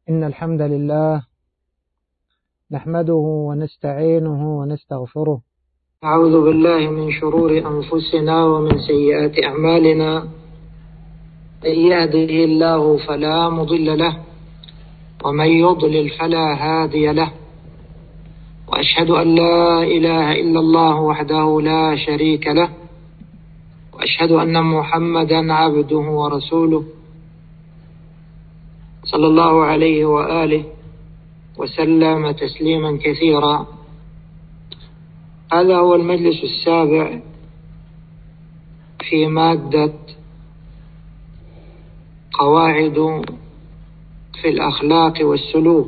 إن الحمد لله نحمده ونستعينه ونستغفره. أعوذ بالله من شرور أنفسنا ومن سيئات أعمالنا. من يهده الله فلا مضل له ومن يضلل فلا هادي له، وأشهد أن لا إله إلا الله وحده لا شريك له، وأشهد أن محمدا عبده ورسوله صلى الله عليه وآله وسلم تسليما كثيرا. هذا هو المجلس السابع في مادة قواعد في الأخلاق والسلوك،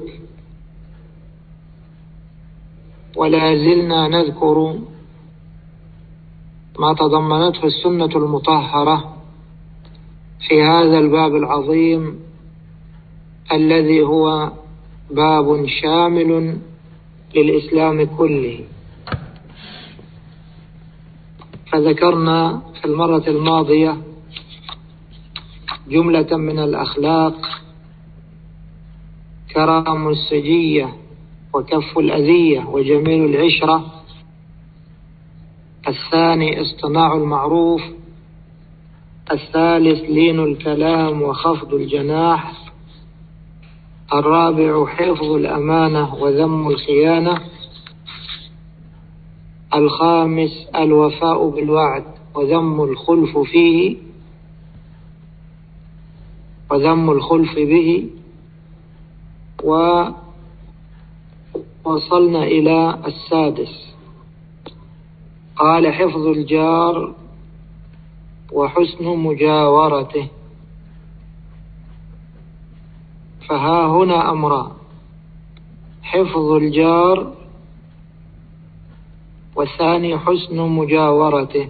ولا زلنا نذكر ما تضمنته السنة المطهرة في هذا الباب العظيم الذي هو باب شامل للإسلام كله. فذكرنا في المرة الماضية جملة من الأخلاق: كرم السجية وكف الأذية وجميل العشرة. الثاني اصطناع المعروف. الثالث لين الكلام وخفض الجناح. الرابع حفظ الأمانة وذم الخيانة. الخامس الوفاء بالوعد وذم الخلف به. ووصلنا إلى السادس، قال حفظ الجار وحسن مجاورته. فها هنا أمران: حفظ الجار، والثاني حسن مجاورته.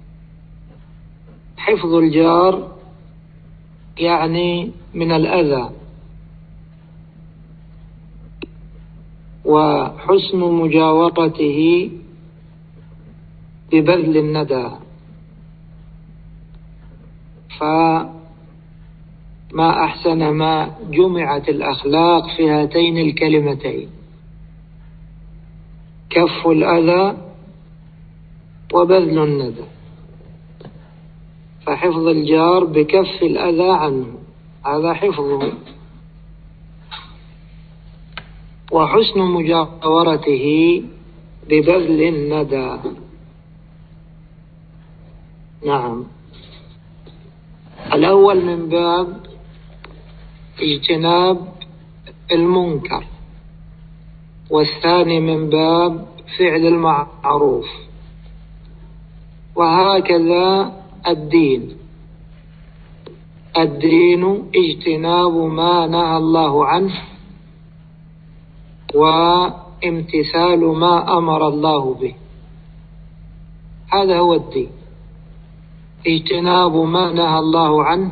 حفظ الجار يعني من الأذى، وحسن مجاورته ببذل الندى. فما أحسن ما جمعت الأخلاق في هاتين الكلمتين: كف الأذى وبذل الندى. فحفظ الجار بكف الأذى عنه، هذا حفظه، وحسن مجاورته ببذل الندى. نعم، الأول من باب اجتناب المنكر، والثاني من باب فعل المعروف. وهكذا الدين اجتناب ما نهى الله عنه وامتثال ما أمر الله به. هذا هو الدين: اجتناب ما نهى الله عنه،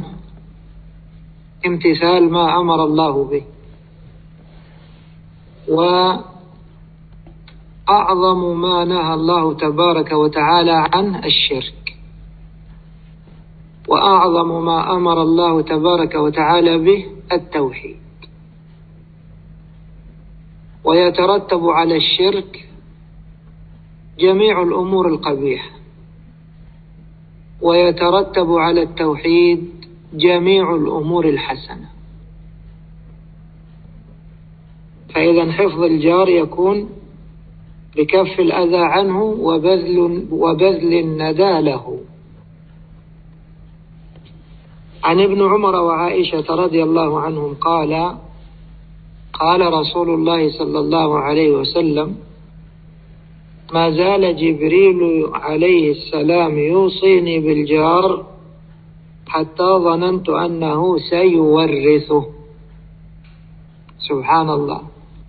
امتثال ما أمر الله به. وأعظم ما نهى الله تبارك وتعالى عنه الشرك، وأعظم ما أمر الله تبارك وتعالى به التوحيد. ويترتب على الشرك جميع الأمور القبيحة، ويترتب على التوحيد جميع الأمور الحسنة. فإذا حفظ الجار يكون بكف الأذى عنه وبذل الندى له. عن ابن عمر وعائشة رضي الله عنهم قال رسول الله صلى الله عليه وسلم: ما زال جبريل عليه السلام يوصيني بالجار حتى ظننت أنه سيورثه. سبحان الله،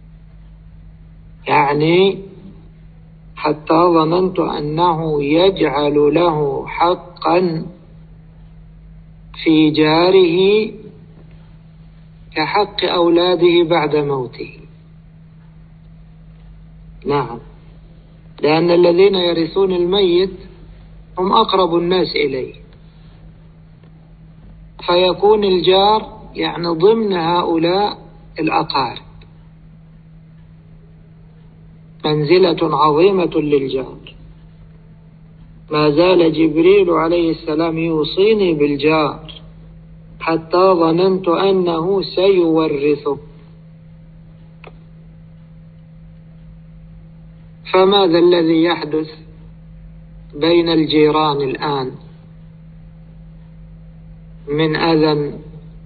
يعني حتى ظننت أنه يجعل له حقا في جاره كحق أولاده بعد موته. نعم، لأن الذين يرثون الميت هم أقرب الناس إليه، فيكون الجار يعني ضمن هؤلاء الأقارب، منزلة عظيمة للجار. ما زال جبريل عليه السلام يوصيني بالجار حتى ظننت أنه سيورثه. فماذا الذي يحدث بين الجيران الآن من أذى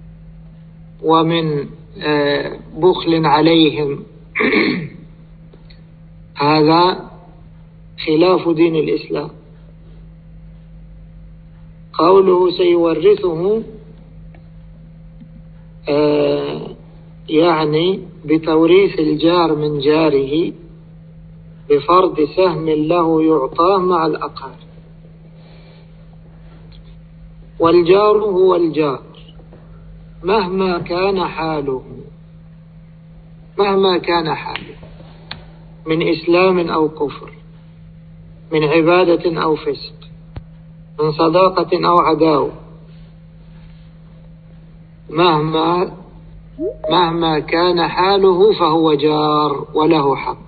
ومن بخل عليهم؟ هذا خلاف دين الإسلام. قوله سيورثه يعني بتوريث الجار من جاره بفرض سهم له يعطاه مع الأقارب. والجار هو الجار مهما كان حاله، مهما كان حاله، من إسلام أو كفر، من عبادة أو فسق، من صداقة أو عداوة، مهما كان حاله فهو جار وله حق.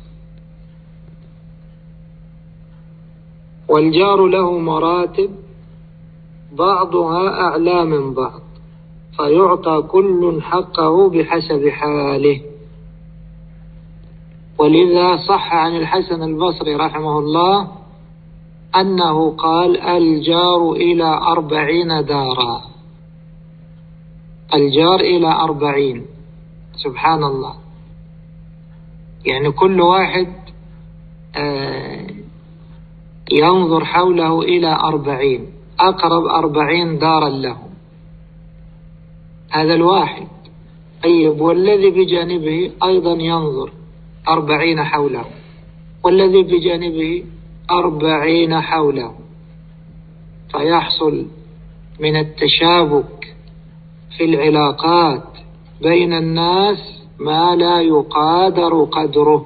والجار له مراتب بعضها أعلى من بعض، فيعطى كل حقه بحسب حاله. ولذا صح عن الحسن البصري رحمه الله أنه قال الجار إلى 40 دارا، الجار إلى 40. سبحان الله، يعني كل واحد ينظر حوله إلى 40، أقرب 40 دارا له، هذا الواحد. طيب والذي بجانبه أيضا ينظر 40 حوله، والذي بجانبه 40 حوله، فيحصل من التشابك في العلاقات بين الناس ما لا يقادر قدره.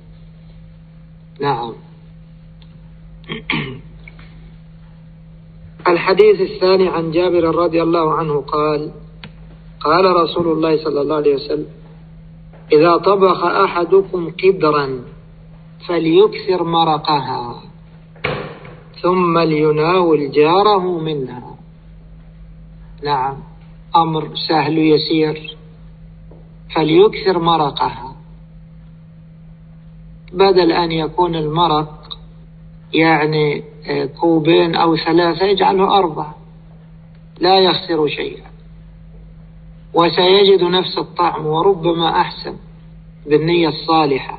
نعم. الحديث الثاني عن جابر رضي الله عنه قال قال رسول الله صلى الله عليه وسلم إذا طبخ أحدكم قدرا فليكثر مرقها ثم ليناول جاره منها. نعم، أمر سهل يسير. فليكثر مرقها، بدل أن يكون المرق يعني 2 أو 3 يجعله 4، لا يخسر شيئا، وسيجد نفس الطعم وربما أحسن بالنية الصالحة.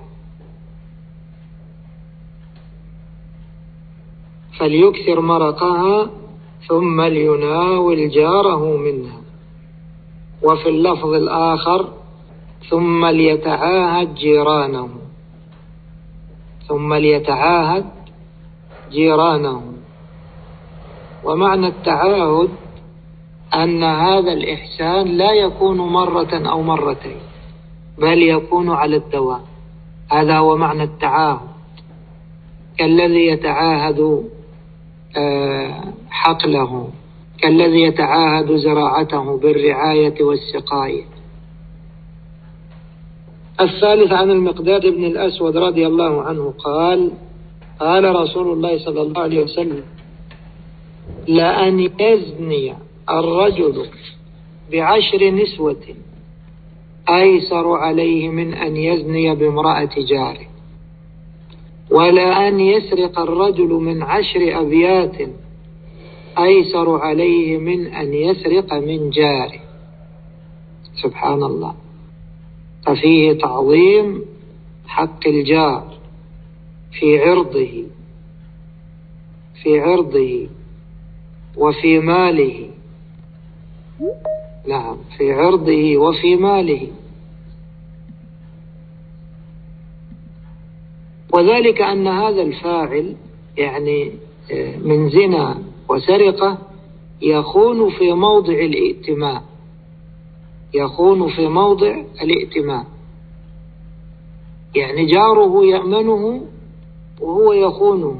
فليكثر مرقها ثم ليناول جاره منها. وفي اللفظ الآخر ثم ليتعاهد جيرانه، ثم ليتعاهد جيرانه. ومعنى التعاهد أن هذا الإحسان لا يكون مرة أو مرتين، بل يكون على الدوام. هذا هو معنى التعاهد، كالذي يتعاهد حقله، كالذي يتعاهد زراعته بالرعاية والسقاية. الثالث عن المقداد بن الأسود رضي الله عنه قال قال رسول الله صلى الله عليه وسلم لأن يزني الرجل ب10 نسوة أيسر عليه من أن يزني بامرأة جاره، ولا أن يسرق الرجل من 10 أبيات أيسر عليه من أن يسرق من جاره. سبحان الله. ففيه تعظيم حق الجار في عرضه وفي ماله. نعم، في عرضه وفي ماله. وذلك أن هذا الفاعل يعني من زنا وسرقة يخون في موضع الائتمان، يخون في موضع الائتمان، يعني جاره يأمنه وهو يخونه.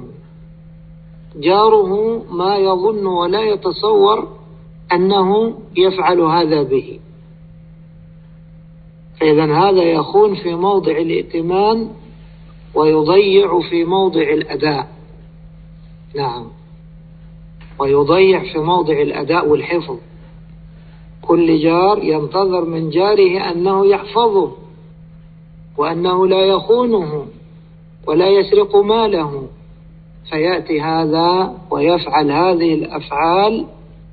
جاره ما يظن ولا يتصور أنه يفعل هذا به، فإذا هذا يخون في موضع الائتمان ويضيع في موضع الأداء. نعم، ويضيع في موضع الأداء والحفظ. كل جار ينتظر من جاره أنه يحفظه وأنه لا يخونه ولا يسرق ماله، فيأتي هذا ويفعل هذه الأفعال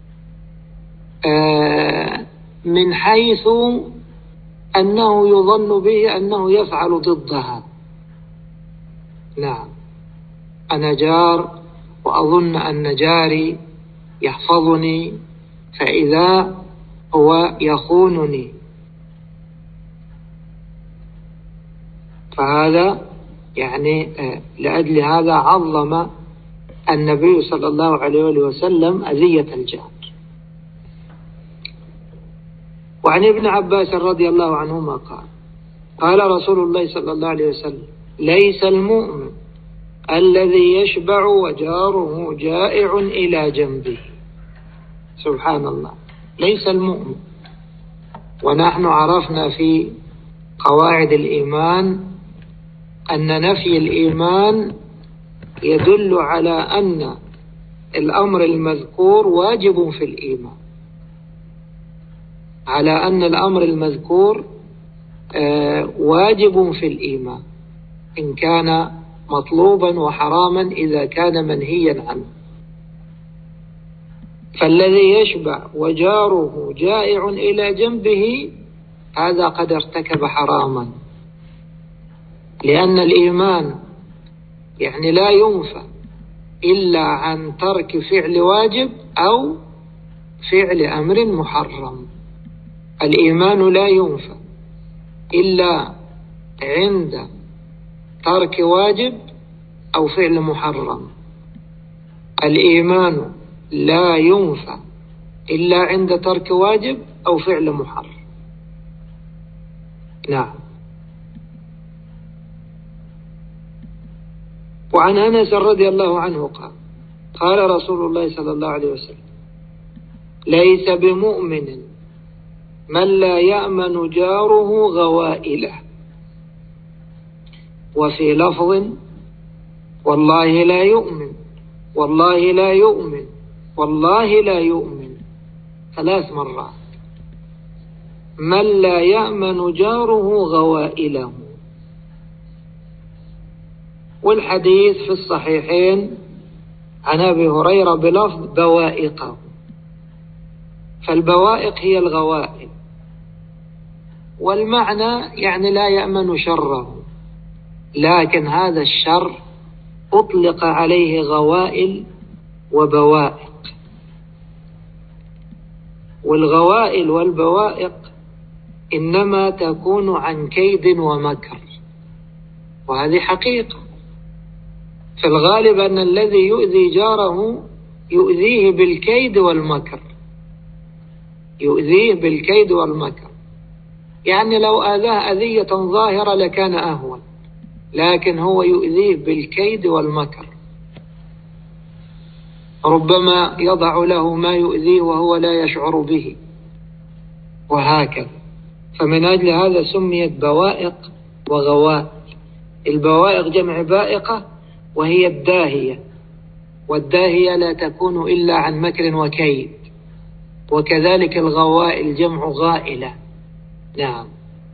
من حيث أنه يظن به أنه يفعل ضدها. نعم، أنا جار وأظن أن جاري يحفظني، فإذا هو يخونني، فهذا يعني لأجل هذا عظم النبي صلى الله عليه وسلم أذية الجار. وعن ابن عباس رضي الله عنهما قال: قال رسول الله صلى الله عليه وسلم: ليس المؤمن الذي يشبع وجاره جائع إلى جنبه. سبحان الله، ليس المؤمن. ونحن عرفنا في قواعد الإيمان أن نفي الإيمان يدل على أن الأمر المذكور واجب في الإيمان، على أن الأمر المذكور واجب في الإيمان إن كان مطلوبا، وحراما إذا كان منهيا عنه. فالذي يشبع وجاره جائع إلى جنبه هذا قد ارتكب حراما، لأن الإيمان يعني لا ينفى إلا عن ترك فعل واجب أو فعل أمر محرم. الإيمان لا ينفى إلا عند ترك واجب أو فعل محرم. الإيمان لا ينفى إلا عند ترك واجب أو فعل محرم. نعم. وعن أنس رضي الله عنه قال: قال رسول الله صلى الله عليه وسلم: ليس بمؤمن من لا يأمن جاره غوائله. وفي لفظ: والله لا يؤمن، والله لا يؤمن، والله لا يؤمن، 3 مرات. من لا يأمن جاره غوائله. والحديث في الصحيحين عن أبي هريرة بلفظ بوائقه. فالبوائق هي الغوائل، والمعنى يعني لا يأمن شره، لكن هذا الشر أطلق عليه غوائل وبوائق. والغوائل والبوائق إنما تكون عن كيد ومكر، وهذه حقيقة. في الغالب أن الذي يؤذي جاره يؤذيه بالكيد والمكر، يؤذيه بالكيد والمكر. يعني لو آذاه أذية ظاهرة لكان أهون، لكن هو يؤذيه بالكيد والمكر. ربما يضع له ما يؤذيه وهو لا يشعر به، وهكذا. فمن أجل هذا سميت بوائق وغوائل. البوائق جمع بائقة، وهي الداهية، والداهية لا تكون إلا عن مكر وكيد. وكذلك الغوائل جمع غائلة. نعم.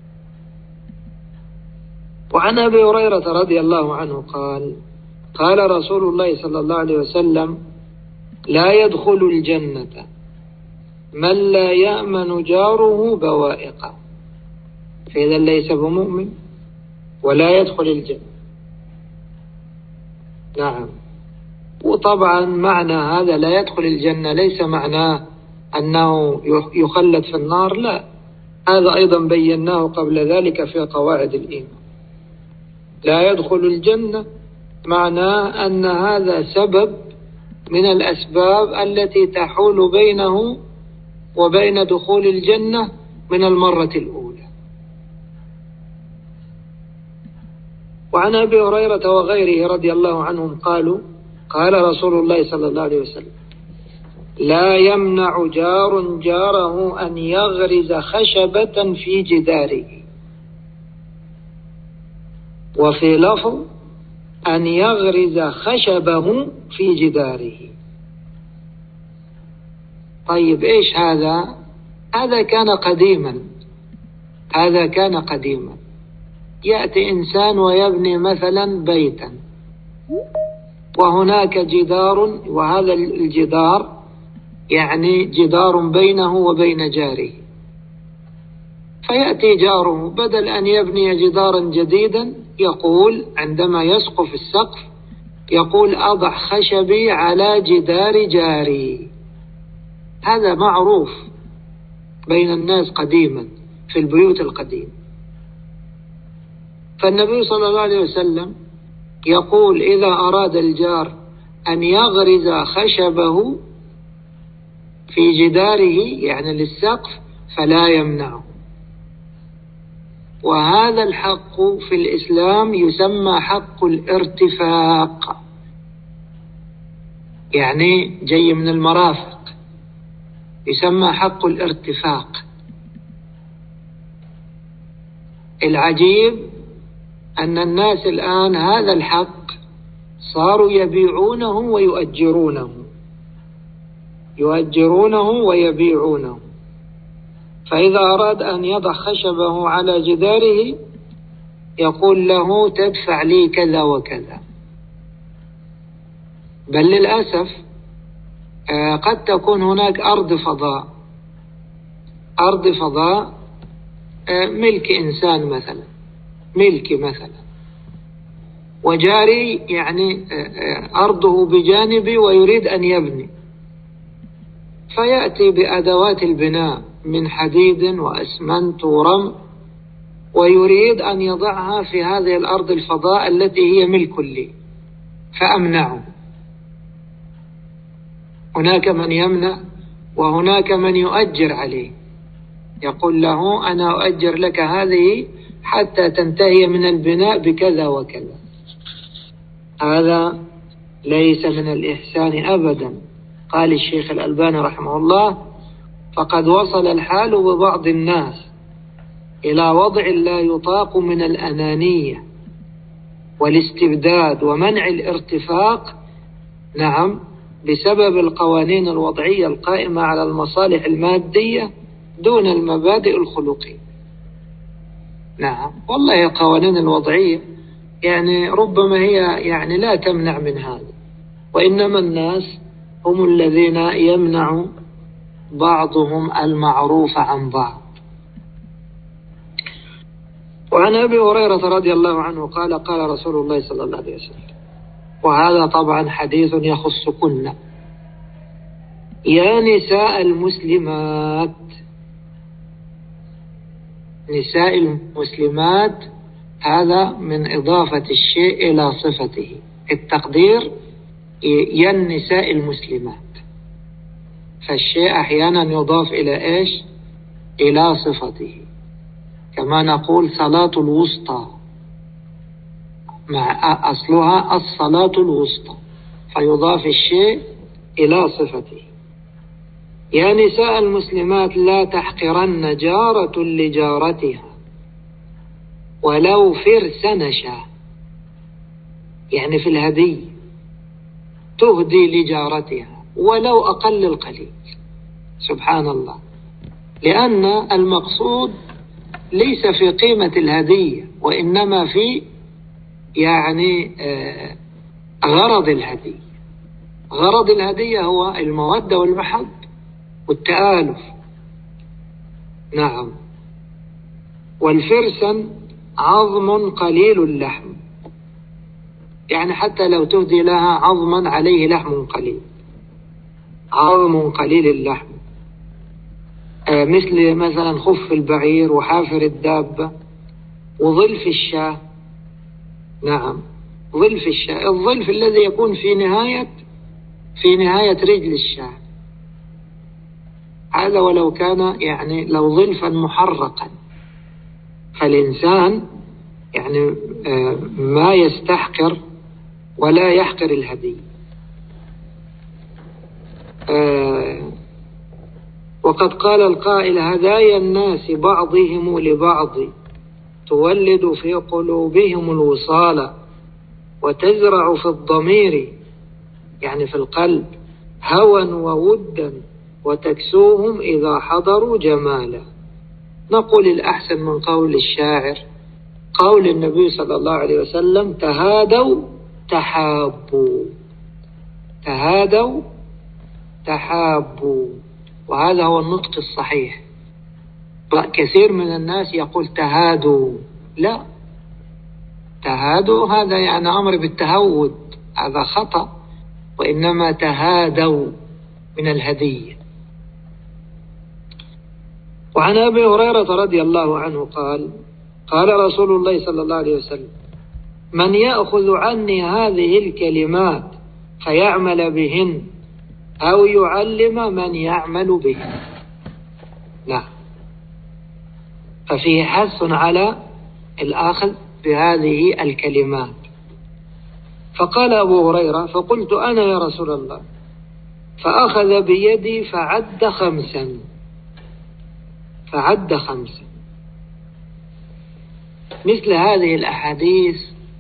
وعن أبي هريرة رضي الله عنه قال: قال رسول الله صلى الله عليه وسلم: لا يدخل الجنة من لا يأمن جاره بوائقه. فإذا ليس بمؤمن ولا يدخل الجنة. نعم. وطبعا معنى هذا لا يدخل الجنة ليس معناه أنه يخلد في النار، لا، هذا أيضا بيناه قبل ذلك في قواعد الإيمان. لا يدخل الجنة معناه أن هذا سبب من الأسباب التي تحول بينه وبين دخول الجنة من المرة الأولى. وعن أبي هريرة وغيره رضي الله عنهم قالوا: قال رسول الله صلى الله عليه وسلم: لا يمنع جار جاره أن يغرز خشبة في جداره. وفي لفظ أن يغرز خشبه في جداره. طيب إيش هذا؟ هذا كان قديما. يأتي إنسان ويبني مثلا بيتا، وهناك جدار، وهذا الجدار يعني جدار بينه وبين جاره، فيأتي جاره بدل أن يبني جدارا جديدا يقول عندما يسقف السقف يقول أضع خشبي على جدار جاري. هذا معروف بين الناس قديما في البيوت القديمة. فالنبي صلى الله عليه وسلم يقول إذا أراد الجار أن يغرز خشبه في جداره يعني للسقف فلا يمنعه. وهذا الحق في الإسلام يسمى حق الارتفاق، يعني جاي من المرافق، يسمى حق الارتفاق. العجيب أن الناس الآن هذا الحق صاروا يؤجرونه ويبيعونه. فإذا أراد أن يضع خشبه على جداره يقول له تدفع لي كذا وكذا. بل للأسف قد تكون هناك أرض فضاء ملك إنسان مثلا، ملكي مثلا، وجاري يعني أرضه بجانبي ويريد أن يبني، فيأتي بأدوات البناء من حديد وأسمنت ورمل ويريد أن يضعها في هذه الأرض الفضاء التي هي ملك لي، فأمنعه. هناك من يمنع وهناك من يؤجر عليه، يقول له أنا أؤجر لك هذه حتى تنتهي من البناء بكذا وكذا. هذا ليس من الإحسان أبدا. قال الشيخ الألباني رحمه الله فقد وصل الحال ببعض الناس إلى وضع لا يطاق من الأنانية والاستبداد ومنع الارتفاق، نعم، بسبب القوانين الوضعية القائمة على المصالح المادية دون المبادئ الخلقية. نعم والله القوانين الوضعية يعني ربما هي يعني لا تمنع من هذا، وإنما الناس هم الذين يمنع بعضهم المعروف عن بعض. وعن أبي هريرة رضي الله عنه قال قال رسول الله صلى الله عليه وسلم، وهذا طبعا حديث يخصكن: يا نساء المسلمات. نساء المسلمات هذا من إضافة الشيء إلى صفته، التقدير يا النساء المسلمات، فالشيء أحيانا يضاف إلى إيش؟ إلى صفته، كما نقول صلاة الوسطى، مع أصلها الصلاة الوسطى، فيضاف الشيء إلى صفته. يا نساء المسلمات لا تحقرن جارة لجارتها ولو فرس نشا، يعني في الهدي تهدي لجارتها ولو أقل القليل. سبحان الله، لأن المقصود ليس في قيمة الهدية، وإنما في يعني غرض الهدية. غرض الهدية هو المودة والمحبة والتآلف. نعم. والفرسن عظم قليل اللحم، يعني حتى لو تهدي لها عظما عليه لحم قليل، عظم قليل اللحم، مثل مثلا خف البعير وحافر الدابة وظلف الشاة. نعم، ظلف الشاة، الظلف الذي يكون في نهاية رجل الشاة، هذا ولو كان يعني لو ظلفا محرقا، فالإنسان يعني ما يستحقر ولا يحقر الهدي. وقد قال القائل: هدايا الناس بعضهم لبعض تولد في قلوبهم الوصال وتزرع في الضمير يعني في القلب هوى وودا وتكسوهم إذا حضروا جمالا. نقول الأحسن من قول الشاعر قول النبي صلى الله عليه وسلم: تهادوا تحابوا، تهادوا تحابوا، وهذا هو النطق الصحيح. كثير من الناس يقول تهادوا، لا، تهادوا هذا يعني أمر بالتهود، هذا خطأ، وإنما تهادوا من الهدية. وعن أبي هريرة رضي الله عنه قال: قال رسول الله صلى الله عليه وسلم: من يأخذ عني هذه الكلمات فيعمل بهن أو يعلم من يعمل بهن. لا، ففيه حث على الأخذ بهذه الكلمات. فقال أبو هريرة: فقلت أنا يا رسول الله، فأخذ بيدي فعد 5، فعد 5. مثل هذه الأحاديث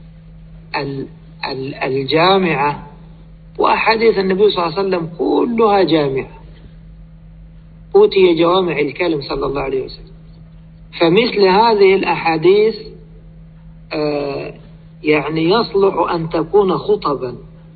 الجامعة، وأحاديث النبي صلى الله عليه وسلم كلها جامعة، أوتي جوامع الكلم صلى الله عليه وسلم. فمثل هذه الأحاديث يعني يصلح أن تكون خطبا،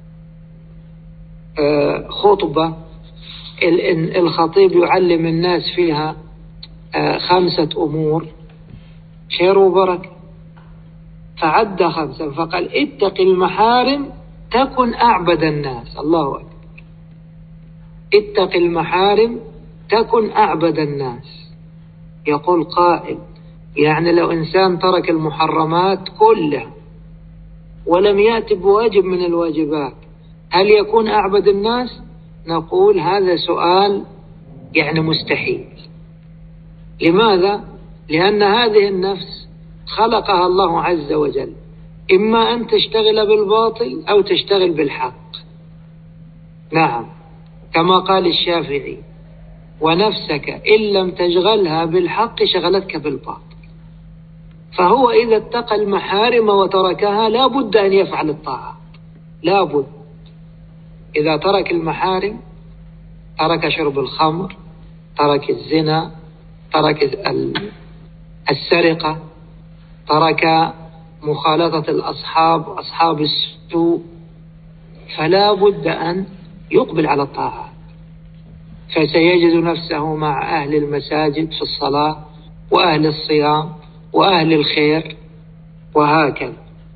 خطبة الخطيب يعلم الناس فيها 5 أمور خير وبركة. فعد 5 فقال: اتق المحارم تكن أعبد الناس. الله أكبر، اتق المحارم تكن أعبد الناس. يقول قائل: يعني لو إنسان ترك المحرمات كلها ولم يأتي بواجب من الواجبات هل يكون أعبد الناس؟ نقول هذا سؤال يعني مستحيل. لماذا؟ لأن هذه النفس خلقها الله عز وجل إما أن تشتغل بالباطل أو تشتغل بالحق. نعم، كما قال الشافعي: ونفسك إن لم تشغلها بالحق شغلتك بالباطل. فهو إذا اتقى المحارم وتركها لا بد أن يفعل الطاعة، لا بد. إذا ترك المحارم، ترك شرب الخمر، ترك الزنا، ترك السرقة، ترك مخالطة الأصحاب أصحاب السوء، فلا بد أن يقبل على الطاعة. فسيجد نفسه مع أهل المساجد في الصلاة وأهل الصيام وأهل الخير وهكذا.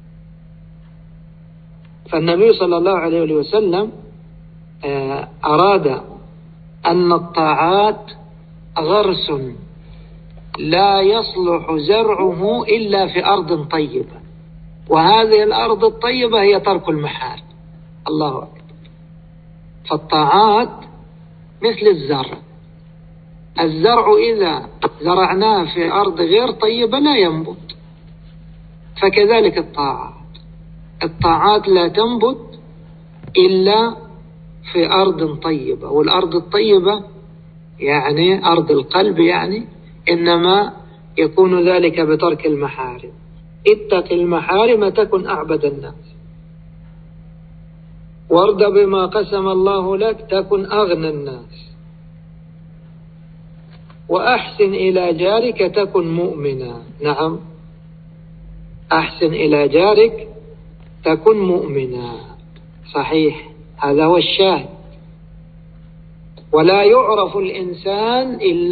فالنبي صلى الله عليه وسلم أراد أن الطاعات غرس لا يصلح زرعه إلا في أرض طيبة، وهذه الأرض الطيبة هي ترك المحارم. الله أكبر. فالطاعات مثل الزرع، الزرع إذا زرعناه في أرض غير طيبة لا ينبت، فكذلك الطاعات لا تنبت إلا في أرض طيبة. والأرض الطيبة يعني أرض القلب، يعني إنما يكون ذلك بترك المحارم. اتق المحارم تكن أعبد الناس، وارض بما قسم الله لك تكن أغنى الناس، وأحسن إلى جارك تكن مؤمنا. نعم، أحسن إلى جارك تكن مؤمنا، صحيح، هذا هو الشاهد. ولا يعرف الإنسان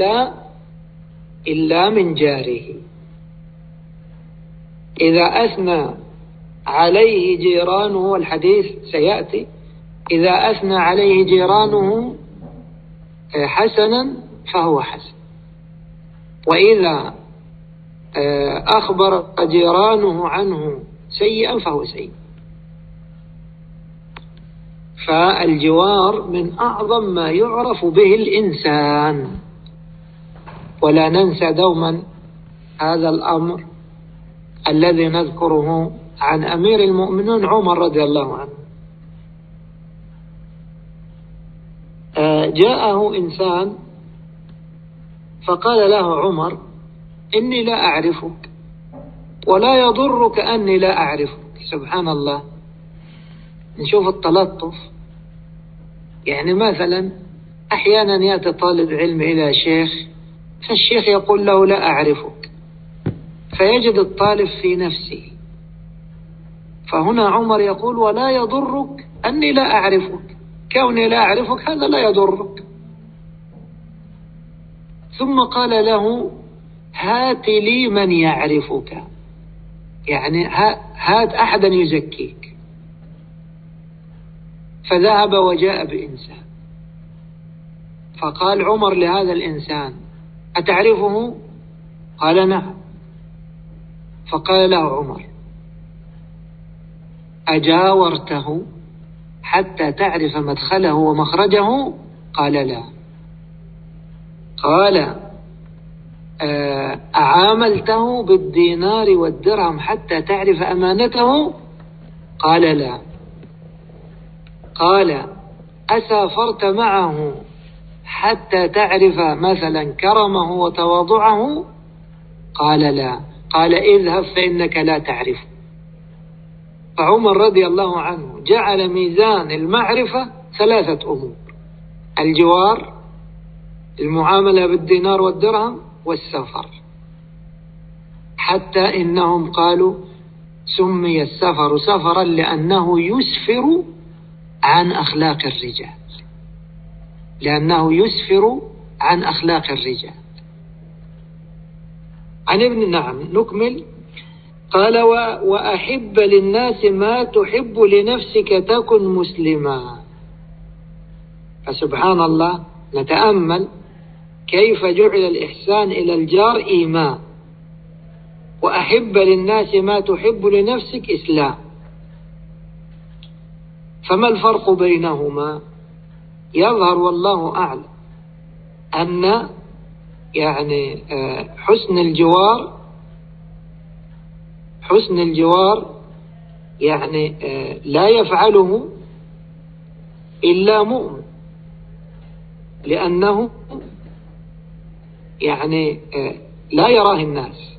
إلا من جاره. إذا أثنى عليه جيرانه، والحديث سيأتي، إذا أثنى عليه جيرانه حسنا فهو حسن، وإذا أخبر جيرانه عنه سيئا فهو سيء. فالجوار من أعظم ما يعرف به الإنسان. ولا ننسى دوما هذا الأمر الذي نذكره عن أمير المؤمنين عمر رضي الله عنه. جاءه إنسان فقال له عمر: إني لا أعرفك ولا يضرك أني لا أعرفك. سبحان الله، نشوف التلطف. يعني مثلا أحيانا يأتي طالب علم إلى شيخ، فالشيخ يقول له لا أعرفك، فيجد الطالب في نفسه. فهنا عمر يقول ولا يضرك أني لا أعرفك، كوني لا أعرفك هذا لا يضرك. ثم قال له هات لي من يعرفك، يعني هات أحدا يزكيك. فذهب وجاء بإنسان، فقال عمر لهذا الإنسان أتعرفه؟ قال نعم. فقال له عمر أجاورته حتى تعرف مدخله ومخرجه؟ قال لا. قال أعاملته بالدينار والدرهم حتى تعرف أمانته؟ قال لا. قال أسافرت معه حتى تعرف مثلا كرمه وتواضعه؟ قال لا. قال اذهب فإنك لا تعرف. فعمر رضي الله عنه جعل ميزان المعرفة 3 أمور: الجوار، المعاملة بالدينار والدرهم، والسفر. حتى إنهم قالوا سمي السفر سفرا لأنه يسفر عن أخلاق الرجال، لأنه يسفر عن أخلاق الرجال. عن ابن نعم نكمل. قال وأحب للناس ما تحب لنفسك تكن مسلما. فسبحان الله، نتأمل كيف جعل الإحسان إلى الجار إيمان، وأحب للناس ما تحب لنفسك إسلام. فما الفرق بينهما؟ يظهر والله أعلم أن يعني حسن الجوار يعني لا يفعله إلا مؤمن، لأنه يعني لا يراه الناس.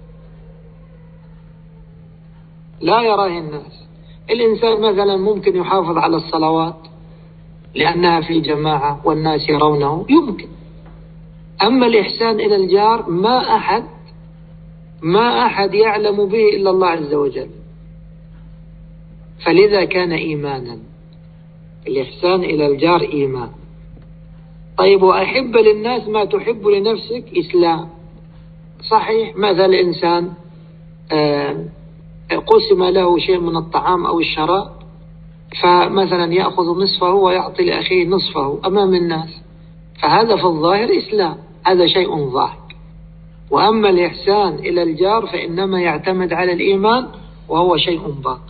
الإنسان مثلا ممكن يحافظ على الصلوات لأنها في جماعة والناس يرونه، يمكن. أما الإحسان إلى الجار ما أحد يعلم به إلا الله عز وجل، فلذا كان إيمانا. الإحسان إلى الجار إيمان. طيب وأحب للناس ما تحب لنفسك إسلام. صحيح، مثل إنسان قسم له شيء من الطعام أو الشراب، فمثلا يأخذ نصفه ويعطي لأخيه نصفه أمام الناس، فهذا في الظاهر إسلام، هذا شيء ظاهر. وأما الإحسان إلى الجار فإنما يعتمد على الإيمان وهو شيء باطن.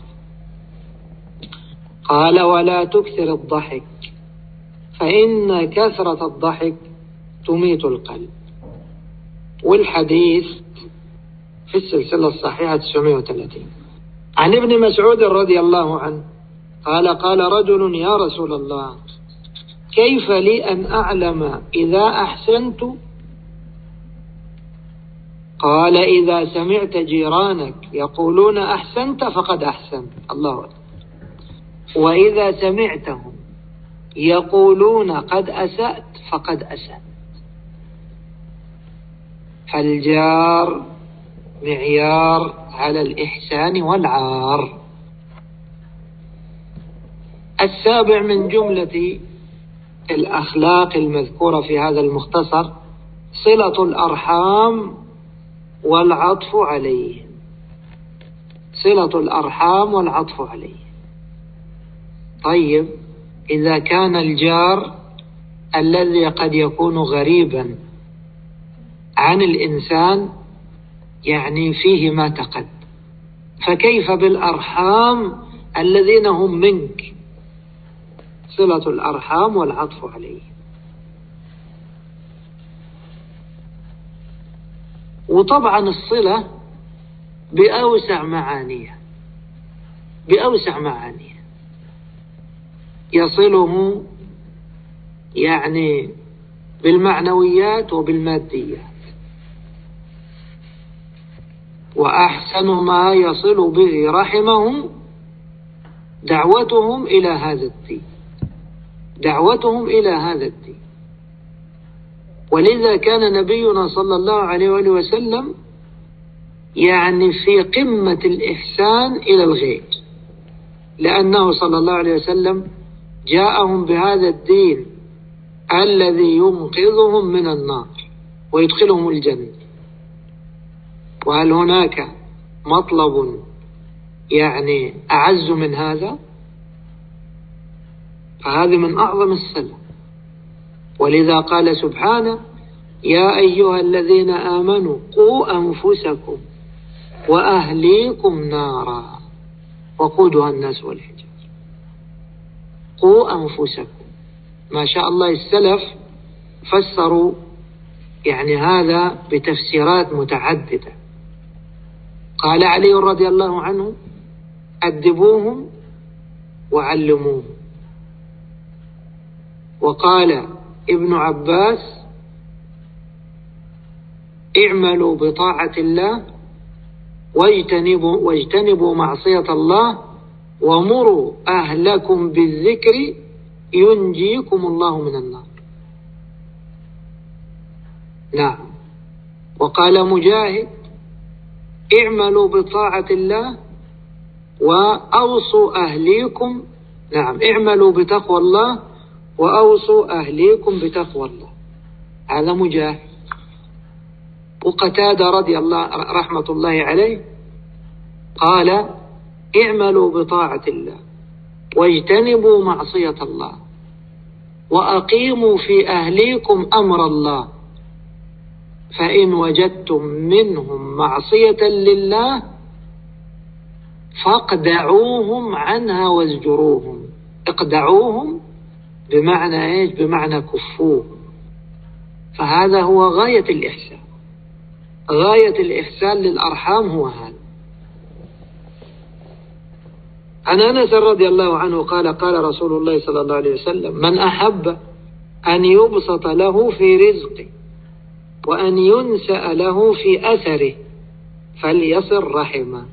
قال ولا تكثر الضحك فإن كثرة الضحك تميت القلب. والحديث في السلسلة الصحيحة 930. عن ابن مسعود رضي الله عنه قال قال رجل يا رسول الله كيف لي أن أعلم إذا أحسنت؟ قال إذا سمعت جيرانك يقولون أحسنت فقد أحسنت. الله أكبر. وإذا سمعتهم يقولون قد أسأت فقد أسأت. فالجار معيار على الإحسان والعار. 7 من جملة الأخلاق المذكورة في هذا المختصر صلة الأرحام والعطف عليه. صلة الأرحام والعطف عليه. طيب إذا كان الجار الذي قد يكون غريبا عن الإنسان يعني فيه ما تقد، فكيف بالأرحام الذين هم منك؟ صلة الأرحام والعطف عليه. وطبعا الصلة بأوسع معانيها، يصله يعني بالمعنويات وبالماديات. وأحسن ما يصل به رحمهم دعوتهم إلى هذا الدين، دعوتهم إلى هذا الدين. ولذا كان نبينا صلى الله عليه وآله وسلم يعني في قمة الإحسان إلى الغير، لأنه صلى الله عليه وسلم جاءهم بهذا الدين الذي ينقذهم من النار ويدخلهم الجنة. وهل هناك مطلب يعني أعز من هذا؟ فهذا من أعظم السلام. ولذا قال سبحانه: يا أيها الذين آمنوا قوا أنفسكم وأهليكم نارا وقودها الناس والحجارة. قوا أنفسكم. ما شاء الله السلف فسروا يعني هذا بتفسيرات متعددة. قال علي رضي الله عنه: أدبوهم وعلموهم. وقال ابن عباس: اعملوا بطاعة الله واجتنبوا معصية الله ومروا أهلكم بالذكر ينجيكم الله من النار. نعم. وقال مجاهد: اعملوا بطاعة الله وأوصوا أهليكم، نعم، اعملوا بتقوى الله وأوصوا أهليكم بتقوى الله. هذا مجاهد. وقتادة رضي الله رحمة الله عليه قال: اعملوا بطاعة الله واجتنبوا معصية الله وأقيموا في أهليكم أمر الله، فإن وجدتم منهم معصية لله فاقدعوهم عنها وازجروهم. اقدعوهم بمعنى ايش؟ بمعنى كفوه. فهذا هو غاية الإحسان. غاية الإحسان للأرحام هو هذا. عن أنس رضي الله عنه قال: قال رسول الله صلى الله عليه وسلم: من أحب أن يبسط له في رزقه وأن ينسأ له في أثره فليصل رحمه.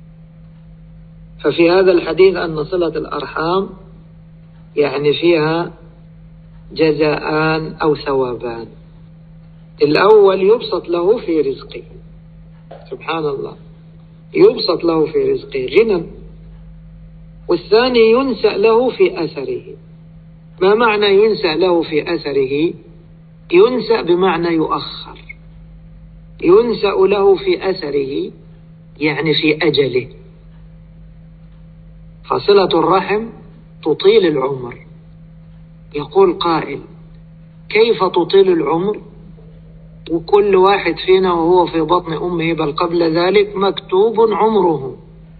ففي هذا الحديث أن صلة الأرحام يعني فيها جزاءان أو ثوابان. الأول يبسط له في رزقه، سبحان الله، يبسط له في رزقه غنى. والثاني ينسأ له في أثره. ما معنى ينسأ له في أثره؟ ينسأ بمعنى يؤخر. ينسأ له في أثره يعني في أجله. فصلة الرحم تطيل العمر. يقول قائل: كيف تطيل العمر وكل واحد فينا وهو في بطن أمه بل قبل ذلك مكتوب عمره؟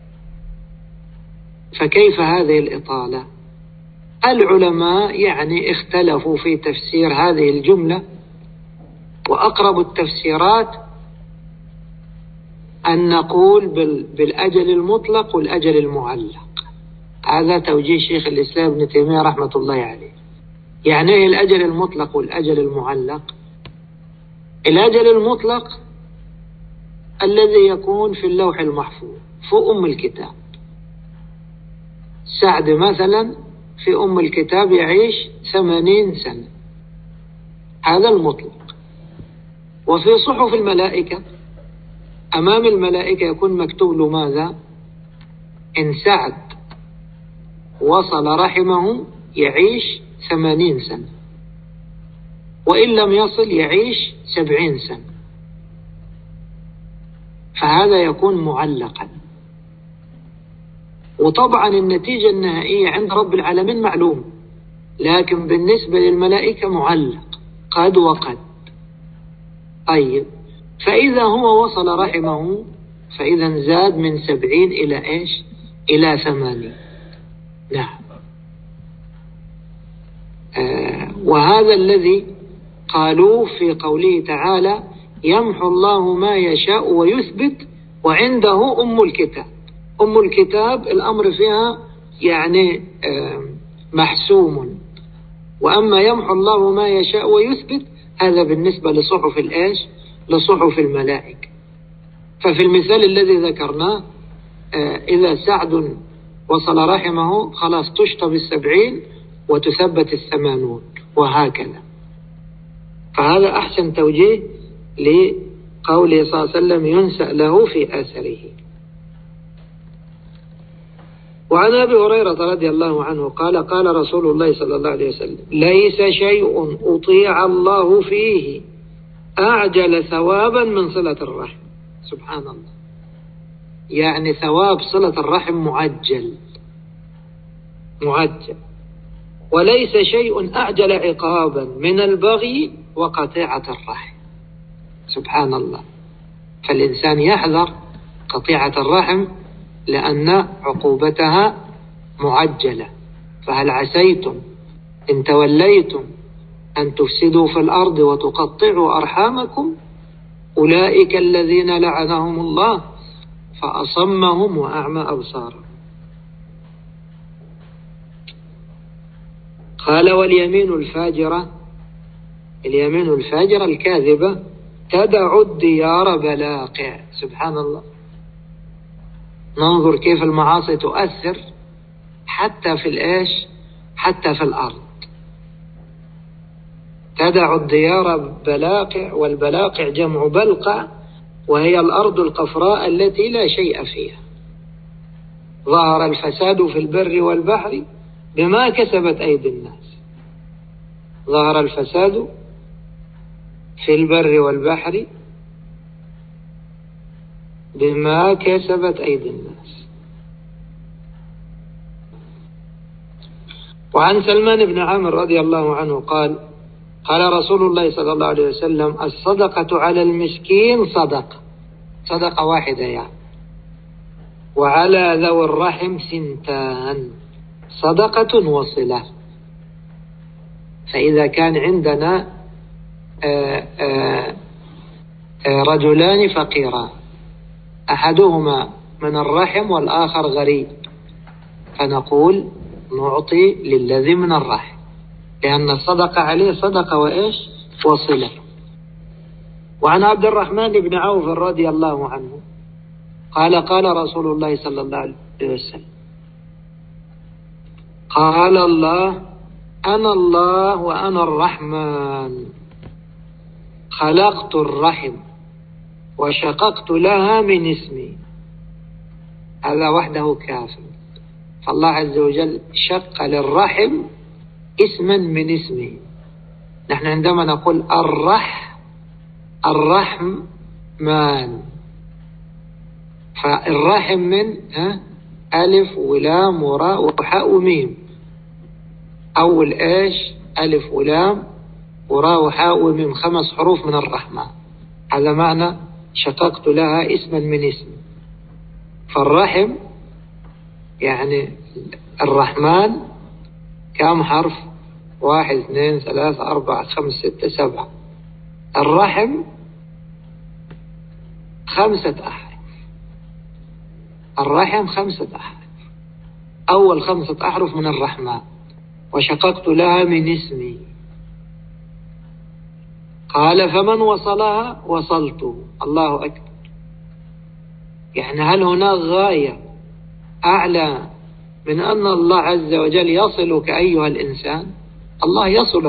فكيف هذه الإطالة؟ العلماء يعني اختلفوا في تفسير هذه الجملة، وأقرب التفسيرات أن نقول بالأجل المطلق والأجل المعلق. هذا توجيه شيخ الإسلام ابن تيمية رحمة الله عليه. يعني إيه الأجل المطلق والأجل المعلق؟ الأجل المطلق الذي يكون في اللوح المحفوظ فوق أم الكتاب. سعد مثلا في أم الكتاب يعيش 80 سنة، هذا المطلق. وفي صحف الملائكة أمام الملائكة يكون مكتوب له ماذا؟ إن سعد وصل رحمه يعيش 80 سنة، وإن لم يصل يعيش 70 سنة. فهذا يكون معلقا. وطبعا النتيجة النهائية عند رب العالمين معلوم، لكن بالنسبة للملائكة معلق، قد وقد. طيب، فإذا هو وصل رحمه فإذا زاد من 70 إلى إيش؟ إلى 80. نعم. وهذا الذي قالوه في قوله تعالى: يمحو الله ما يشاء ويثبت وعنده أم الكتاب. أم الكتاب الأمر فيها يعني محسوم. وأما يمحو الله ما يشاء ويثبت هذا بالنسبة لصحف الإيش؟ لصحف الملائكة. ففي المثال الذي ذكرناه إذا سعد وصل رحمه خلاص تشطب 70 وتثبت 80 وهكذا. فهذا أحسن توجيه لقوله صلى الله عليه وسلم ينسأ له في أثره. وعن أبي هريرة رضي الله عنه قال قال رسول الله صلى الله عليه وسلم ليس شيء أطيع الله فيه أعجل ثوابا من صلة الرحم. سبحان الله، يعني ثواب صلة الرحم معجل. وليس شيء أعجل عقابا من البغي وقطيعة الرحم. سبحان الله، فالإنسان يحذر قطيعة الرحم لأن عقوبتها معجلة. فهل عسيتم إن توليتم أن تفسدوا في الأرض وتقطعوا أرحامكم أولئك الذين لعنهم الله فأصمهم وأعمى أبصارهم. قال واليمين الفاجرة، اليمين الفاجرة الكاذبة تدع الديار بلاقع. سبحان الله، ننظر كيف المعاصي تؤثر حتى في الإيش، حتى في الأرض. تدع الديار بلاقع، والبلاقع جمع بلقع، وهي الأرض القفراء التي لا شيء فيها. ظهر الفساد في البر والبحر بما كسبت أيدي الناس. ظهر الفساد في البر والبحر بما كسبت أيدي الناس. وعن سلمان بن عامر رضي الله عنه قال قال رسول الله صلى الله عليه وسلم الصدقة على المسكين صدقة واحدة يعني، وعلى ذوي الرحم 2 صدقة وصلة. فإذا كان عندنا رجلان فقيران أحدهما من الرحم والآخر غريب، فنقول نعطي للذي من الرحم لأن الصدقة عليه صدقة وإيش وصلة. وعن عبد الرحمن بن عوف رضي الله عنه قال قال رسول الله صلى الله عليه وسلم قال الله أنا الله وأنا الرحمن خلقت الرحم وشققت لها من اسمي. هذا وحده كافٍ. فالله عز وجل شق للرحم اسما من اسمه. نحن عندما نقول الرحمن، فالرحم من ألف ولام وراء وحاء وميم. أول إيش ألف ولام وراء وحاء وميم، 5 حروف من الرحمن. هذا معنى شققت لها اسما من اسمي. فالرحم يعني الرحمن كم حرف؟ 1 2 3 4 5 6 7. الرحم 5 أحرف. الرحم 5 أحرف. أول 5 أحرف من الرحمن. وشققت لها من اسمي. قال فمن وصلها وصلته. الله أكبر. يعني هل هناك غاية أعلى من أن الله عز وجل يصلك أيها الإنسان؟ الله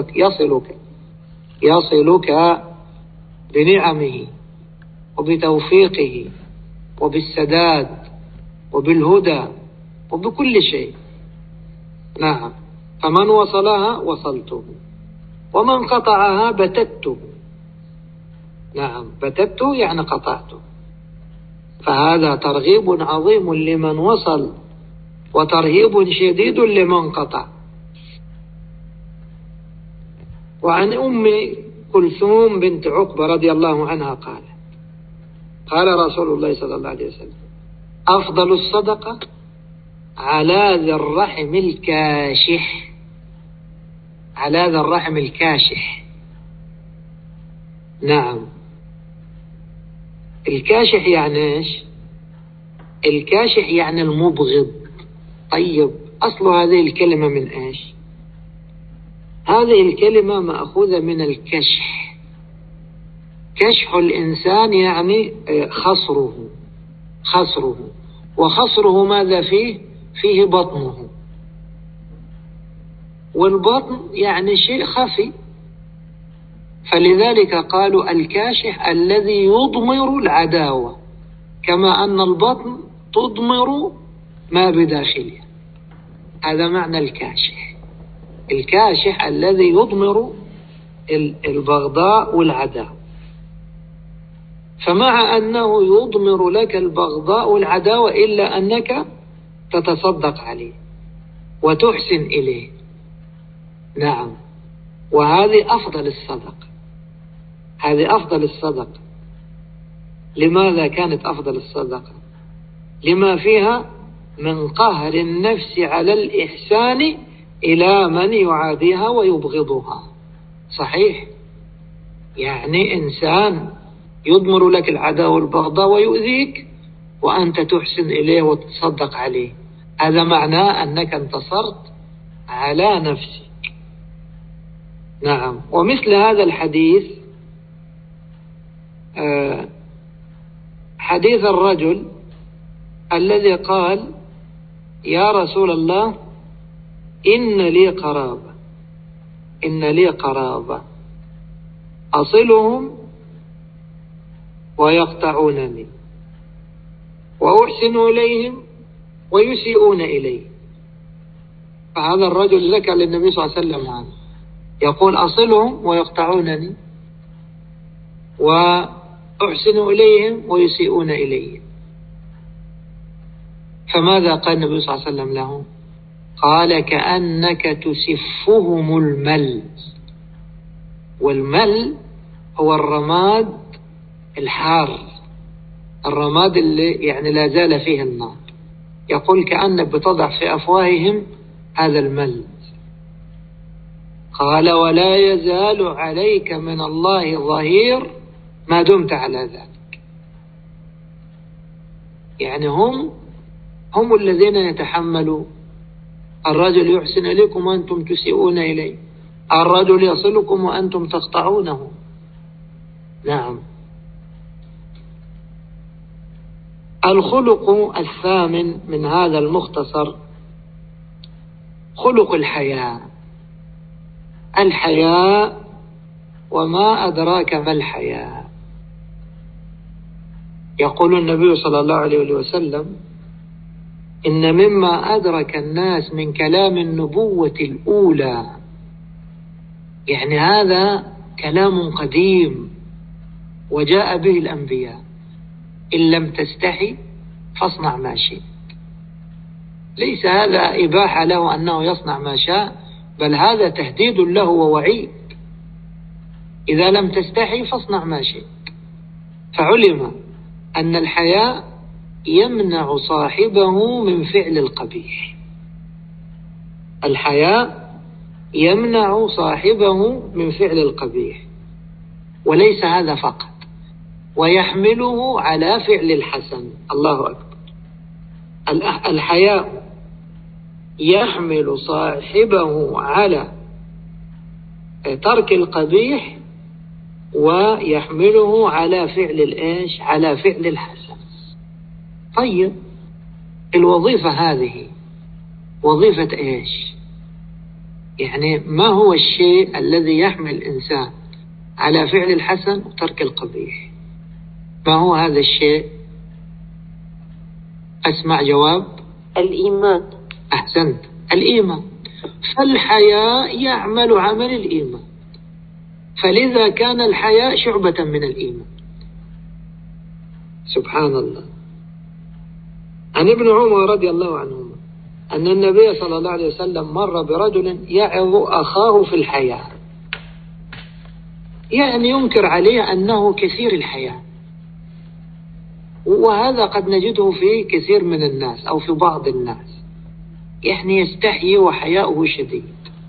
يصلك بنعمه وبتوفيقه وبالسداد وبالهدى وبكل شيء. نعم. فمن وصلها وصلته ومن قطعها بتته. نعم، بتته يعني قطعته. فهذا ترغيب عظيم لمن وصل وترهيب شديد لمن قطع. وعن أم كلثوم بنت عقبة رضي الله عنها قال رسول الله صلى الله عليه وسلم أفضل الصدقة على ذي الرحم الكاشح. على ذي الرحم الكاشح. نعم. الكاشح يعني إيش؟ الكاشح يعني المبغض. طيب أصل هذه الكلمة من إيش؟ هذه الكلمة مأخوذة من الكشح. كشح الإنسان يعني خصره. وخصره ماذا فيه؟ فيه بطنه، والبطن يعني شيء خفي، فلذلك قالوا الكاشح الذي يضمر العداوة، كما أن البطن تضمر ما بداخله. هذا معنى الكاشح الذي يضمر البغضاء والعداوة. فمع أنه يضمر لك البغضاء والعداوة إلا أنك تتصدق عليه وتحسن إليه. نعم، وهذه أفضل الصدقة. لماذا كانت أفضل الصدقة؟ لما فيها من قهر النفس على الإحسان إلى من يعاديها ويبغضها. صحيح، يعني إنسان يضمر لك العداوة والبغضاء ويؤذيك وأنت تحسن إليه وتصدق عليه، هذا معناه أنك انتصرت على نفسك. نعم. ومثل هذا الحديث حديث الرجل الذي قال يا رسول الله إن لي قرابة أصلهم ويقطعونني وأحسن إليهم ويسيئون إلي. فهذا الرجل ذكر للنبي صلى الله عليه وسلم هذا، يقول أصلهم ويقطعونني وأحسن إليهم ويسيئون إلي. فماذا قال النبي صلى الله عليه وسلم له؟ قال كأنك تسفهم المل. والمل هو الرماد الحار، الرماد اللي يعني لا زال فيه النار. يقول كأنك بتضع في أفواههم هذا المل. قال ولا يزال عليك من الله ظهير ما دمت على ذلك. يعني هم الذين يتحملوا. الرجل يحسن إليكم وأنتم تسيئون إليه، الرجل يصلكم وأنتم تقطعونه. نعم. الخلق الثامن من هذا المختصر خلق الحياء. وما أدراك ما الحياء؟ يقول النبي صلى الله عليه وسلم إن مما أدرك الناس من كلام النبوة الأولى، يعني هذا كلام قديم وجاء به الأنبياء، إن لم تستحي فاصنع ما شئت. ليس هذا إباحة له أنه يصنع ما شاء، بل هذا تهديد له ووعيد. إذا لم تستحي فاصنع ما شئت. فعلم أن الحياء يمنع صاحبه من فعل القبيح. الحياء يمنع صاحبه من فعل القبيح، وليس هذا فقط، ويحمله على فعل الحسن. الله أكبر. الحياء يحمل صاحبه على ترك القبيح ويحمله على فعل على فعل الحسن. طيب، الوظيفة هذه وظيفة إيش؟ يعني ما هو الشيء الذي يحمل الإنسان على فعل الحسن وترك القبيح؟ ما هو هذا الشيء؟ أسمع جواب. الإيمان. أحسنت، الإيمان. فالحياء يعمل عمل الإيمان، فلذا كان الحياء شعبة من الإيمان. سبحان الله. عن ابن عمر رضي الله عنهما أن النبي صلى الله عليه وسلم مر برجل يعظ أخاه في الحياء، يعني ينكر عليه أنه كثير الحياء، وهذا قد نجده في كثير من الناس أو في بعض الناس، يعني يستحيي وحياؤه شديد.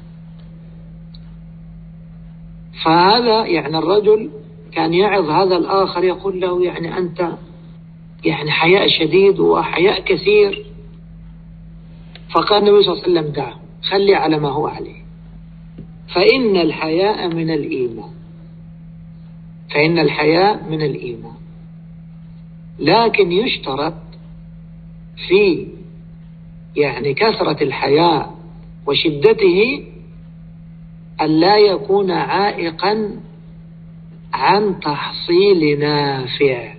فهذا يعني الرجل كان يعظ هذا الآخر، يقول له يعني أنت يعني حياء شديد وحياء كثير. فقال النبي صلى الله عليه وسلم دعه، خلي على ما هو عليه، فإن الحياء من الإيمان. فإن الحياء من الإيمان. لكن يشترط في يعني كثرة الحياء وشدته أن لا يكون عائقا عن تحصيل نافع.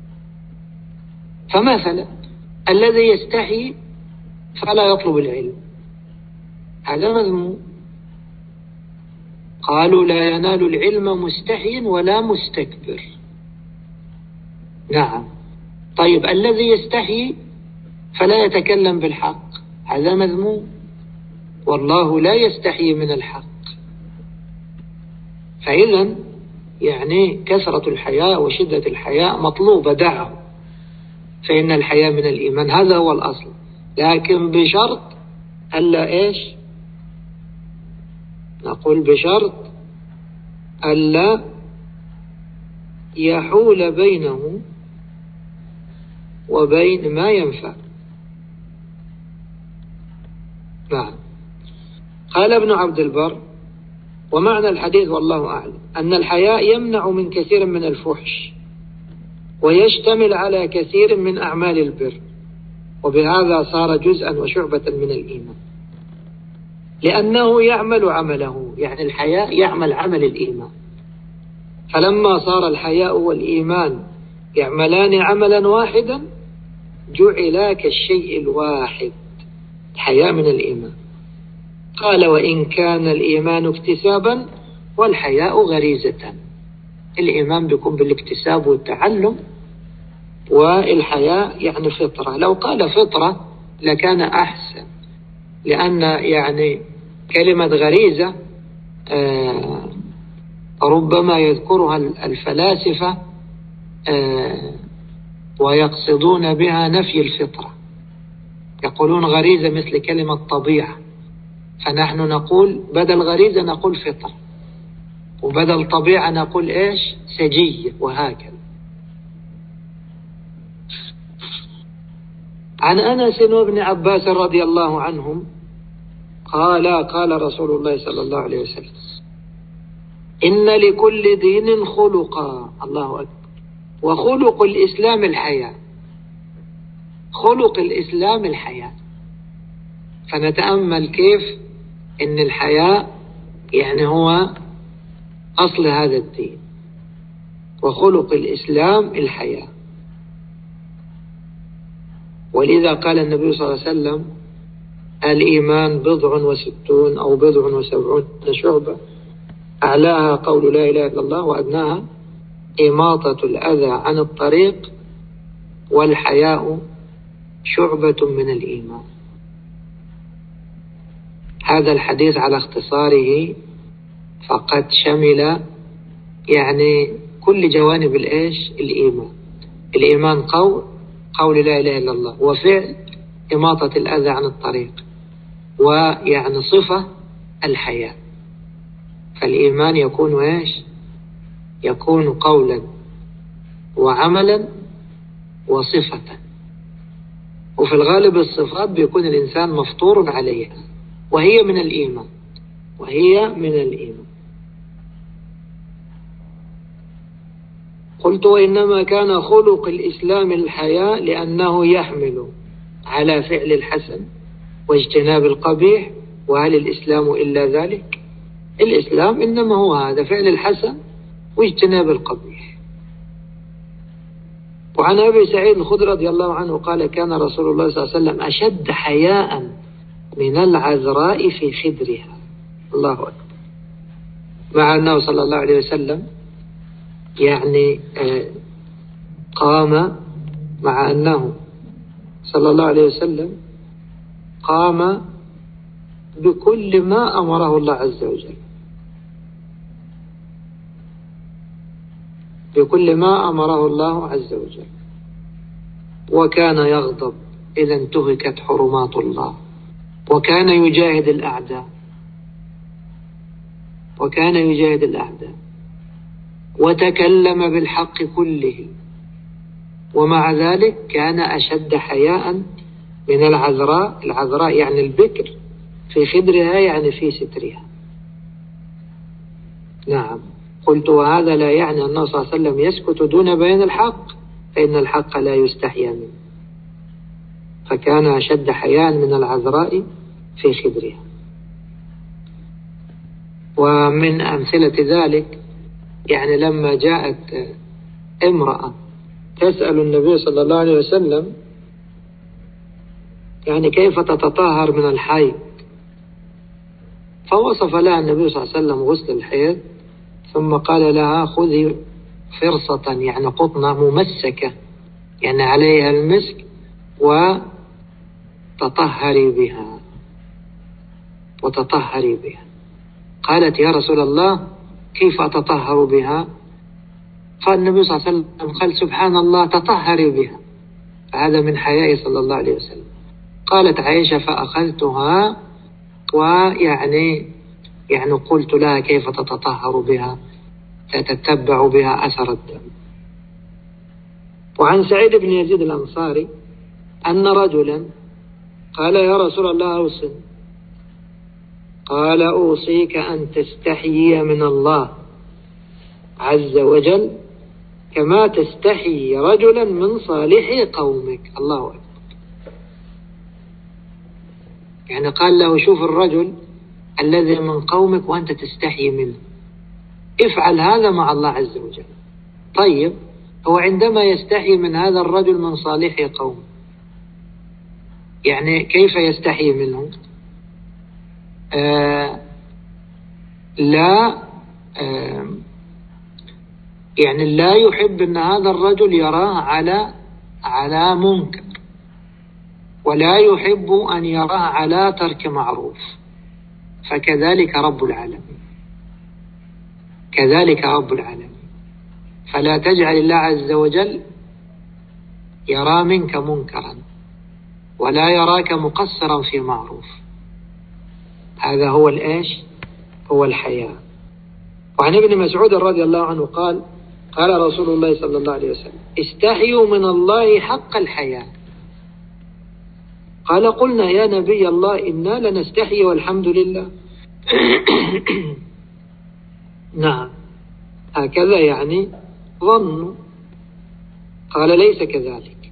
فمثلا الذي يستحي فلا يطلب العلم، هذا مذموم. قالوا لا ينال العلم مستحي ولا مستكبر. نعم. طيب الذي يستحي فلا يتكلم بالحق، هذا مذموم، والله لا يستحي من الحق. فإذا يعني كثرة الحياء وشدة الحياء مطلوبة، دعه، فإن الحياء من الإيمان، هذا هو الأصل. لكن بشرط ألا إيش؟ نقول بشرط ألا يحول بينه وبين ما ينفع. نعم. قال ابن عبد البر: ومعنى الحديث والله أعلم أن الحياء يمنع من كثير من الفحش ويشتمل على كثير من أعمال البر، وبهذا صار جزءا وشعبة من الإيمان، لأنه يعمل عمله، يعني الحياء يعمل عمل الإيمان. فلما صار الحياء والإيمان يعملان عملا واحدا جعلا كالشيء الواحد، الحياء من الإيمان. قال: وإن كان الإيمان اكتسابا والحياء غريزة. الإيمان بيكون بالاكتساب والتعلم، والحياء يعني فطرة. لو قال فطرة لكان أحسن، لأن يعني كلمة غريزة ربما يذكرها الفلاسفة ويقصدون بها نفي الفطرة، يقولون غريزة مثل كلمة طبيعة، فنحن نقول بدل غريزة نقول فطرة، وبدل طبيعة نقول إيش؟ سجية، وهكذا. عن أنس وابن عباس رضي الله عنهم قال رسول الله صلى الله عليه وسلم: إن لكل دين خلقا. الله أكبر. وخلق الإسلام الحياة. خلق الإسلام الحياة. فنتأمل كيف إن الحياء يعني هو أصل هذا الدين، وخلق الإسلام الحياة. ولذا قال النبي صلى الله عليه وسلم: الإيمان 60 أو 70 شعبة، أعلاها قول لا إله إلا الله، وأدناها إماطة الأذى عن الطريق، والحياء شعبة من الإيمان. هذا الحديث على اختصاره فقد شمل يعني كل جوانب الإيش؟ الإيمان. الإيمان قول لا إله إلا الله، وفعل إماطة الأذى عن الطريق، ويعني صفة الحياة. فالإيمان يكون إيش؟ يكون قولا وعملا وصفة، وفي الغالب الصفات بيكون الإنسان مفطور عليها، وهي من الإيمان، وهي من الإيمان. قلت: وإنما كان خلق الإسلام الحياء لأنه يحمل على فعل الحسن واجتناب القبيح. وهل الإسلام إلا ذلك؟ الإسلام إنما هو هذا، فعل الحسن واجتناب القبيح. وعن أبي سعيد الخدري رضي الله عنه قال: كان رسول الله صلى الله عليه وسلم أشد حياء من العذراء في خدرها. الله أكبر. مع أنه صلى الله عليه وسلم يعني قام، مع أنه صلى الله عليه وسلم قام بكل ما أمره الله عز وجل، بكل ما أمره الله عز وجل، وكان يغضب إذا انتهكت حرمات الله، وكان يجاهد الأعداء، وتكلم بالحق كله، ومع ذلك كان أشد حياء من العذراء. العذراء يعني البكر، في خدرها يعني في سترها. نعم. قلت وهذا لا يعني أنه صلى الله عليه وسلم يسكت دون بيان الحق، فإن الحق لا يستحيا منه، فكان أشد حياء من العذراء في خدرها. ومن أمثلة ذلك يعني لما جاءت امرأة تسأل النبي صلى الله عليه وسلم يعني كيف تتطهر من الحيض، فوصف لها النبي صلى الله عليه وسلم غسل الحيض، ثم قال لها خذي فرصة يعني قطنة ممسكة يعني عليها المسك وتطهري بها. قالت يا رسول الله كيف أتطهر بها؟ فالنبي صلى الله عليه وسلم قال سبحان الله تطهري بها، فهذا من حياء صلى الله عليه وسلم. قالت عائشة فأخذتها ويعني قلت لها كيف تتطهر بها؟ تتبع بها أثر الدم. وعن سعيد بن يزيد الأنصاري أن رجلا قال يا رسول الله أوصني، قال أوصيك أن تستحيي من الله عز وجل كما تستحيي رجلا من صالح قومك. الله أكبر. يعني قال له شوف الرجل الذي من قومك وأنت تستحيي منه، افعل هذا مع الله عز وجل. طيب هو عندما يستحي من هذا الرجل من صالح قوم يعني كيف يستحي منه؟ لا يحب أن هذا الرجل يراه على منكر، ولا يحب أن يراه على ترك معروف، فكذلك رب العالمين، فلا تجعل الله عز وجل يرى منك منكرا ولا يراك مقصرا في معروف. هذا هو هو الحياء. وعن ابن مسعود رضي الله عنه قال رسول الله صلى الله عليه وسلم استحيوا من الله حق الحياء. قال قلنا يا نبي الله إنا لنستحي والحمد لله. نعم هكذا يعني ظنوا. قال ليس كذلك،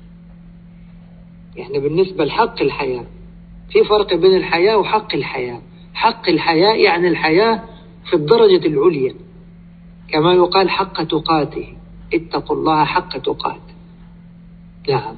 يعني بالنسبة لحق الحياة في فرق بين الحياة وحق الحياة. حق الحياة يعني الحياة في الدرجة العليا، كما يقال حق تقاته، اتقوا الله حق تقاته. نعم.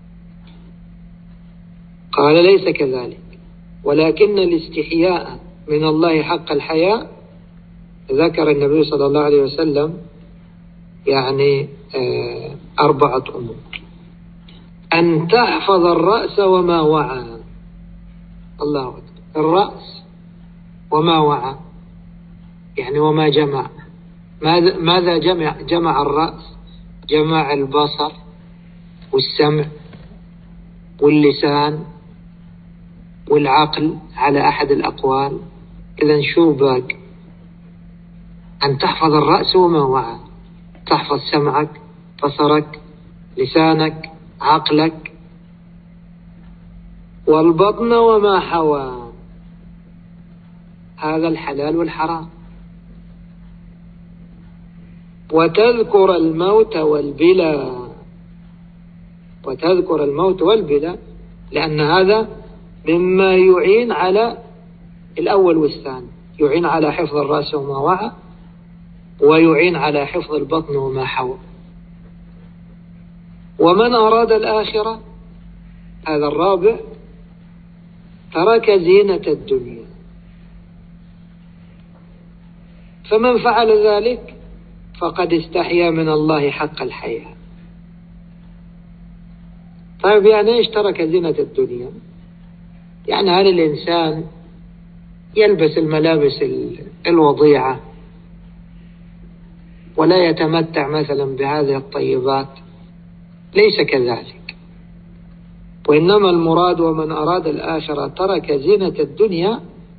قال ليس كذلك، ولكن الاستحياء من الله حق الحياء ذكر النبي صلى الله عليه وسلم يعني 4 أمور: أن تحفظ الرأس وما وعى. الله أكبر. الرأس وما وعى يعني وما جمع. ماذا جمع الرأس؟ جمع البصر والسمع واللسان والعقل على أحد الأقوال. إذن شو باقي؟ أن تحفظ الرأس وما وعى، تحفظ سمعك، بصرك، لسانك، عقلك، والبطن وما حوى، هذا الحلال والحرام. وتذكر الموت والبلى، لأن هذا مما يعين على الأول والثاني، يعين على حفظ الرأس وما وعى، ويعين على حفظ البطن وما حوى. ومن أراد الآخرة، هذا الرابع، ترك زينة الدنيا، فمن فعل ذلك فقد استحيا من الله حق الحياء. طيب يعني إيش ترك زينة الدنيا؟ يعني هل الإنسان يلبس الملابس الوضيعة ولا يتمتع مثلا بهذه الطيبات؟ ليس كذلك، وإنما المراد ومن أراد الآخرة ترك زينة الدنيا،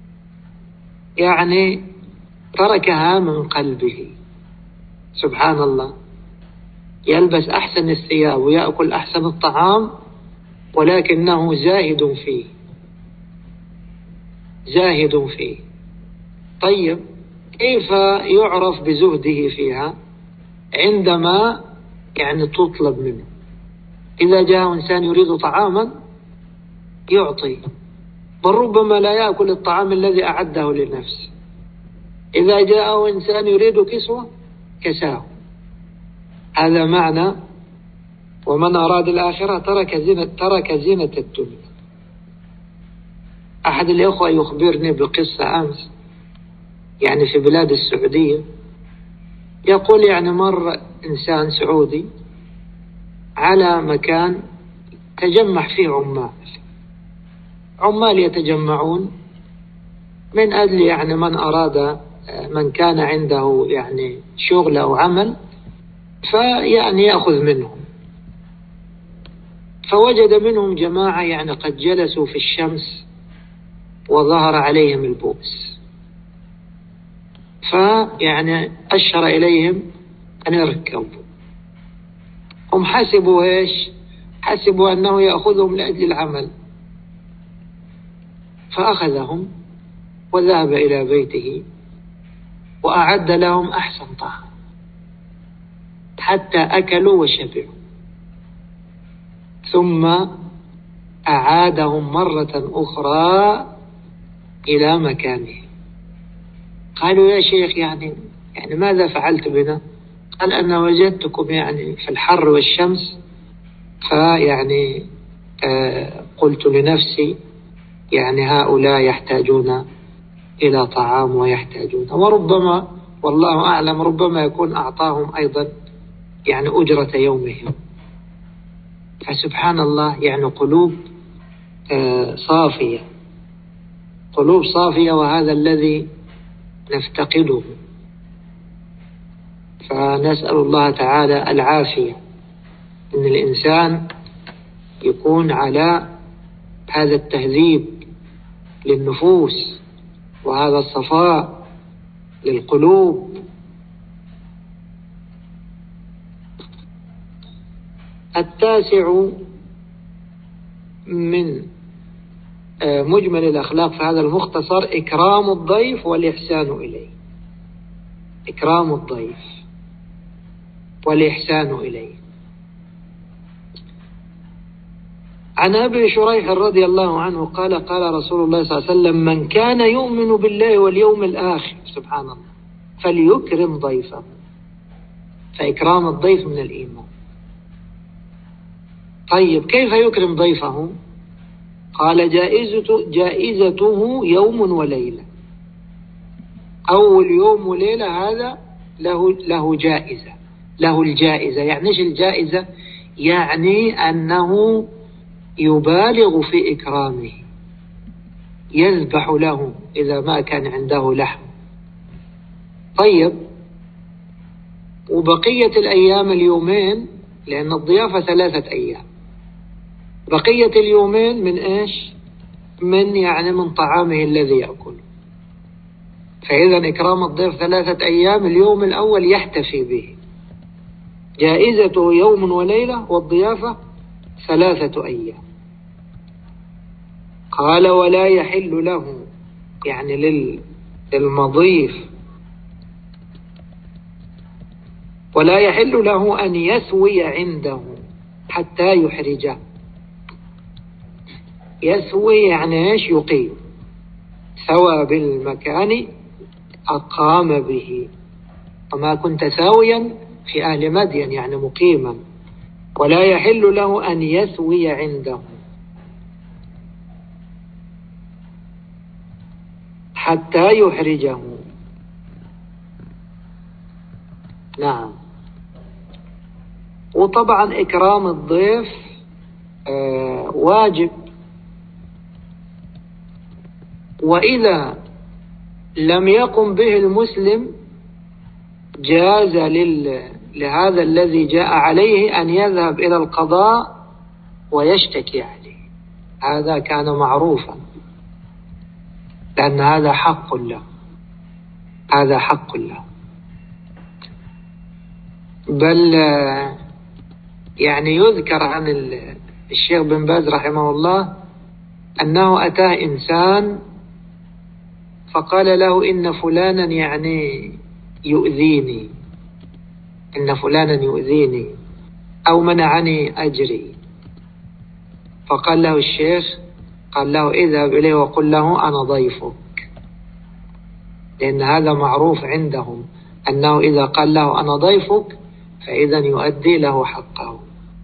يعني تركها من قلبه. سبحان الله، يلبس أحسن الثياب ويأكل أحسن الطعام ولكنه زاهد فيه. طيب كيف يعرف بزهده فيها؟ عندما يعني تطلب منه. إذا جاء إنسان يريد طعاما يعطي، بل ربما لا يأكل الطعام الذي أعده للنفس. إذا جاءه إنسان يريد كسوة كساه. هذا معنى ومن أراد الآخرة ترك زينة الدنيا. أحد الأخوة يخبرني بقصة أمس يعني في بلاد السعودية، يقول يعني مر إنسان سعودي على مكان تجمع فيه عمال يتجمعون من أجل يعني من كان عنده يعني شغل أو عمل فيعني يأخذ منهم. فوجد منهم جماعة يعني قد جلسوا في الشمس وظهر عليهم البؤس، فيعني أشار إليهم أن يركبوا. هم حسبوا إيش؟ حسبوا أنه يأخذهم لأجل العمل، فأخذهم وذهب إلى بيته وأعد لهم أحسن طعام حتى أكلوا وشبعوا، ثم أعادهم مرة أخرى إلى مكانه. قالوا يا شيخ يعني ماذا فعلت بنا؟ قال أنا وجدتكم يعني في الحر والشمس، فيعني قلت لنفسي يعني هؤلاء يحتاجون إلى طعام ويحتاجون، وربما والله أعلم ربما يكون أعطاهم أيضا يعني أجرة يومهم. فسبحان الله يعني قلوب صافية، قلوب صافية، وهذا الذي نفتقده. فنسأل الله تعالى العافية، إن الإنسان يكون على هذا التهذيب للنفوس وهذا الصفاء للقلوب. التاسع من مجمل الأخلاق في هذا المختصر إكرام الضيف والإحسان إليه. إكرام الضيف والإحسان إليه. عن أبي شريح رضي الله عنه قال قال رسول الله صلى الله عليه وسلم: من كان يؤمن بالله واليوم الآخر، سبحان الله، فليكرم ضيفه. فإكرام الضيف من الإيمان. طيب كيف يكرم ضيفه؟ قال جائزته يوم وليلة. أول يوم وليلة هذا له جائزة، له الجائزة. يعني إيش الجائزة؟ يعني أنه يبالغ في إكرامه، يذبح له إذا ما كان عنده لحم. طيب وبقية الأيام اليومين، لأن الضيافة 3 أيام، بقية اليومين من إيش؟ من طعامه الذي يأكله. فإذا إكرام الضيف 3 أيام، اليوم الأول يحتفي به، جائزته يوم وليلة، والضيافة 3 أيام. قال: ولا يحل له، يعني للمضيف، ولا يحل له أن يسوي عنده حتى يحرجه. يسوي يعني إيش؟ يقيم. سوى بالمكان أقام به. وما كنت ساويا في أهل مدين يعني مقيما. ولا يحل له أن يسوي عنده حتى يحرجه. نعم. وطبعا إكرام الضيف واجب، وإذا لم يقم به المسلم جاز لهذا الذي جاء عليه أن يذهب إلى القضاء ويشتكي عليه. هذا كان معروفا، لأن هذا حق له، هذا حق له. بل يعني يذكر عن الشيخ بن باز رحمه الله أنه أتاه إنسان فقال له إن فلانا يعني يؤذيني، إن فلانا يؤذيني أو منعني أجري. فقال له الشيخ، قال له اذهب إليه وقل له أنا ضيفك، لأن هذا معروف عندهم أنه إذا قال له أنا ضيفك فإذا يؤدي له حقه.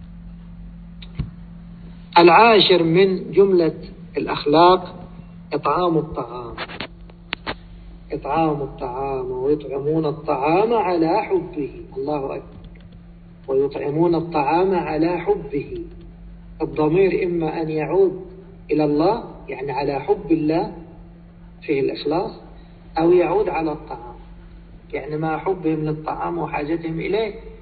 العاشر من جملة الأخلاق إطعام الطعام، إطعام الطعام، ويطعمون الطعام على حبه، الله أكبر، ويطعمون الطعام على حبه. الضمير إما أن يعود إلى الله يعني على حب الله فيه الإخلاص، أو يعود على الطعام يعني مع حبهم للطعام وحاجتهم إليه